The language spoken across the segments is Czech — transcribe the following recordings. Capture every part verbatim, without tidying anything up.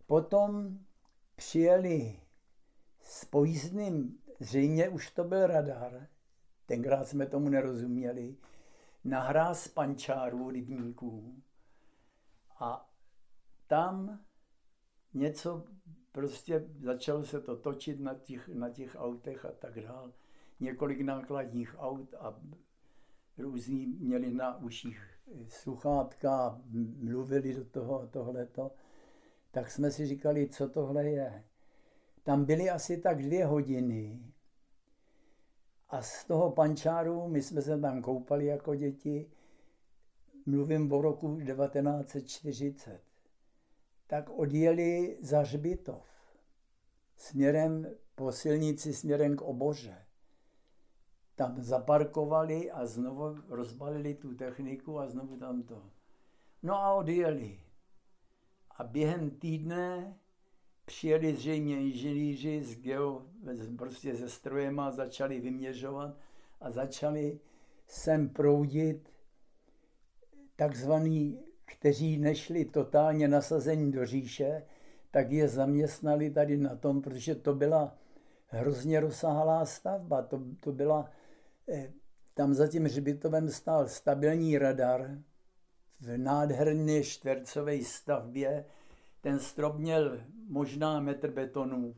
Potom přijeli s pojízdným, zřejmě už to byl radar, tenkrát jsme tomu nerozuměli, na hráz pančárů, rybníků. A tam něco prostě začalo se to točit na těch, na těch autech a tak dál. Několik nákladních aut a různí měli na uších sluchátka, mluvili do toho tohleto. Tak jsme si říkali, co tohle je. Tam byly asi tak dvě hodiny a z toho pančáru, my jsme se tam koupali jako děti, mluvím o roku devatenáct set čtyřicet, tak odjeli za Hřbitov směrem po silnici směrem k Oboře. Tam zaparkovali a znovu rozbalili tu techniku a znovu tam to. No a odjeli. A během týdne přijeli zřejmě inženýři z geo, prostě se strojema, začali vyměřovat a začali sem proudit takzvaný, kteří nešli totálně nasazení do říše, tak je zaměstnali tady na tom, protože to byla hrozně rozsáhlá stavba. To, to byla, tam za tím Hřbitovem stál stabilní radar v nádherné čtvercové stavbě. Ten strop měl možná metr betonu.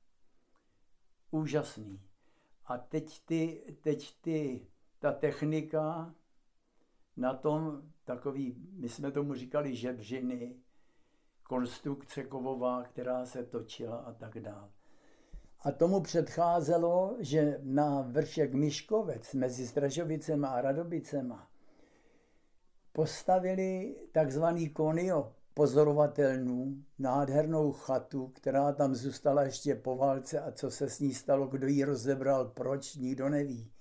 Úžasný. A teď, ty, teď ty, ta technika na tom takový, my jsme tomu říkali žebřiny, konstrukce kovová, která se točila a tak dále. A tomu předcházelo, že na vršek Miškovec mezi Stražovicema a Radobicema postavili takzvaný konio pozorovatelnu, nádhernou chatu, která tam zůstala ještě po válce a co se s ní stalo, kdo ji rozebral, proč, nikdo neví.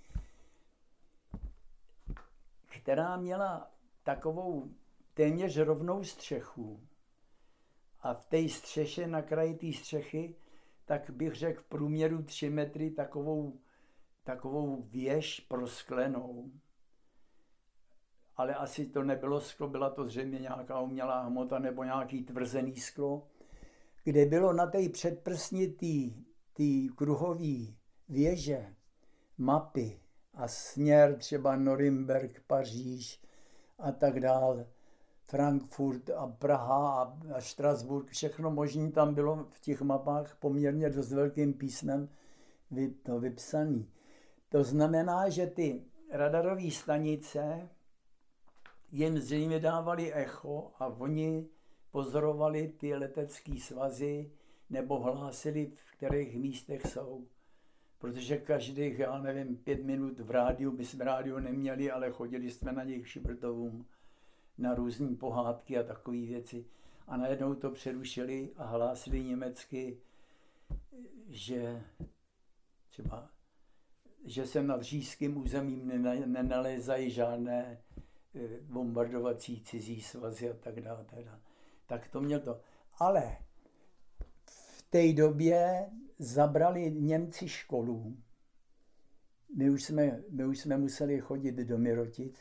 Která měla takovou téměř rovnou střechu a v té střeše, na kraji té střechy, tak bych řekl v průměru tři metry takovou, takovou věž prosklenou. Ale asi to nebylo sklo, byla to zřejmě nějaká umělá hmota nebo nějaký tvrzený sklo, kde bylo na té předprsni té kruhové věže mapy a směr třeba Norimberk, Paříž a tak dál, Frankfurt a Praha a, a Štrasburg, všechno možné tam bylo v těch mapách poměrně dost velkým písmem vy, to vypsané. To znamená, že ty radarové stanice jim zřejmě dávali echo a oni pozorovali ty letecké svazy nebo hlásili, v kterých místech jsou. Protože každých, já nevím, pět minut v rádiu, my jsme rádiu neměli, ale chodili jsme na nich Šibrtovům, na různé pohádky a takové věci. A najednou to přerušili a hlásili německy, že třeba, že se nad říšským územím nenalézají žádné bombardovací cizí svazy a tak dále. Tak to měl to. Ale v té době zabrali Němci školu. My už jsme, my už jsme museli chodit do Mirotic.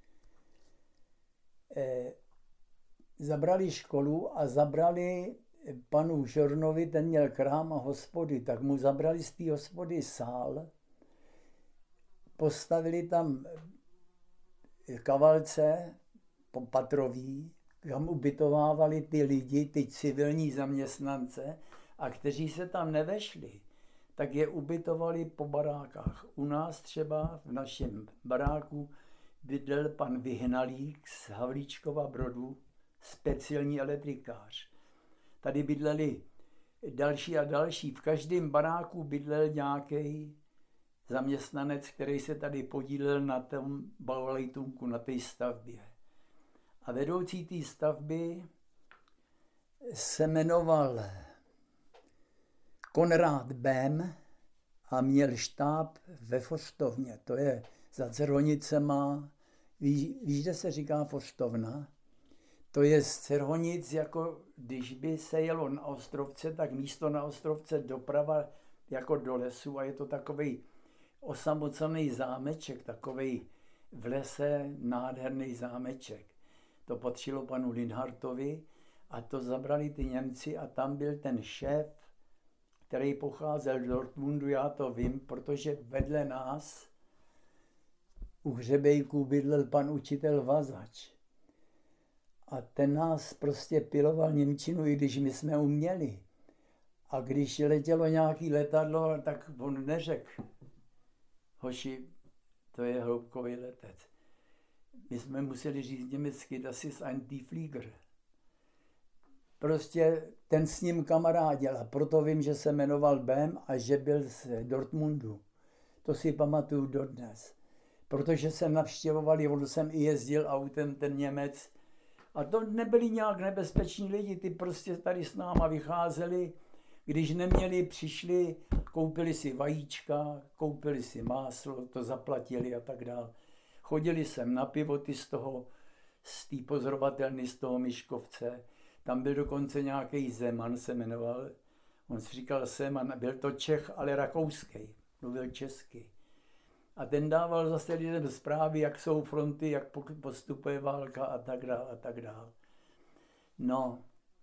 E, zabrali školu a zabrali panu Žornovi, ten měl krám a hospody, tak mu zabrali z té hospody sál, postavili tam kavalce patrový, kam ubytovávali ty lidi, ty civilní zaměstnance, a kteří se tam nevešli, tak je ubytovali po barákách. U nás třeba v našem baráku bydlel pan Vyhnalík z Havlíčkova Brodu, speciální elektrikář. Tady bydleli další a další. V každém baráku bydlel nějaký zaměstnanec, který se tady podílel na tom balvajtunku, na té stavbě. A vedoucí té stavby se jmenoval Konrád Bém a měl štáb ve Foštovně. To je za Cerhonicema. Víš, víš, kde se říká Foštovna? To je z Cerhonic, jako když by se jelo na Ostrovce, tak místo na Ostrovce doprava jako do lesu a je to takovej osamocený zámeček, takovej v lese nádherný zámeček. To patřilo panu Linhartovi A to zabrali ty Němci a tam byl ten šéf, který pocházel z Dortmundu, já to vím, protože vedle nás u hřebejků bydlel pan učitel Vazač. A ten nás prostě piloval němčinu, i když my jsme uměli. A když letělo nějaký letadlo, tak on neřekl: hoši, to je hloubkový letec. My jsme museli říct německy: das ist ein Tiefflieger. Prostě ten s ním kamarádil a proto vím, že se jmenoval Bem a že byl z Dortmundu. To si pamatuju dodnes. Protože jsem navštěvoval, on jsem i jezdil autem, ten Němec. A to nebyli nějak nebezpeční lidi, ty prostě tady s náma vycházeli. Když neměli, přišli, koupili si vajíčka, koupili si máslo, to zaplatili a tak dále. Chodili sem na pivoty z toho, z té pozorovatelny, z toho Myškovce. Tam byl dokonce nějaký Zeman, se jmenoval. On si říkal Zeman, byl to Čech, ale rakouský, mluvil česky. A ten dával zase lidem zprávy, jak jsou fronty, jak postupuje válka a tak dále a tak dále. No,